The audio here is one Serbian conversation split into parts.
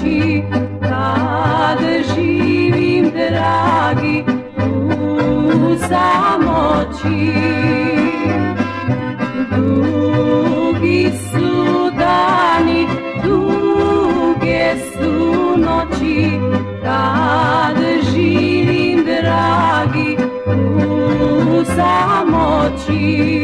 samoći, kad živim dragi u samoći. Dugi su dani, duge su noći, kad živim dragi u samoći.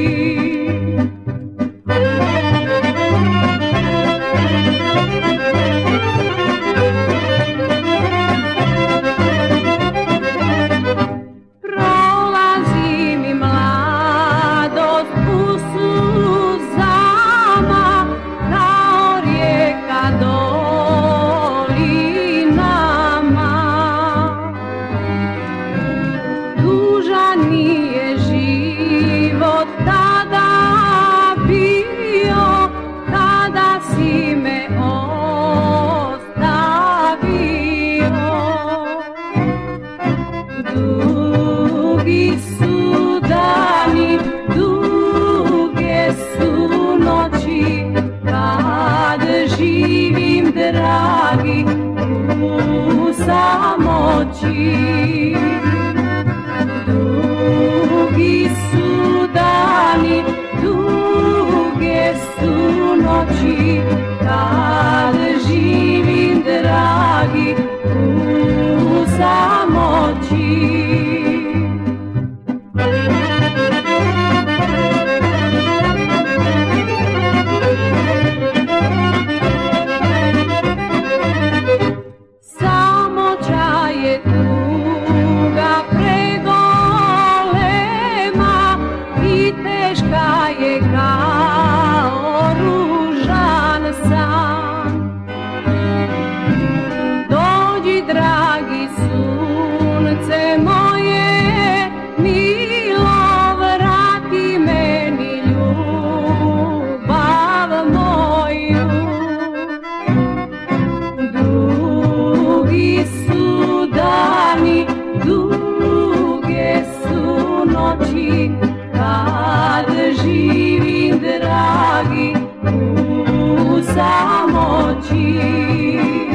Nije život tada bio, kada si me ostavio. Dugi su dani, duge su noći, kad živim dragi u samoći. Dugi su dani, duge su noći, kad živim dragi u samoći. Samoća je tuga pregolema i teška je kao ružan san. Dođi dragi sunce moje, milo vrati meni ljubav moju. Dugi su dani, duge su noći, kad živim dragi u samoći.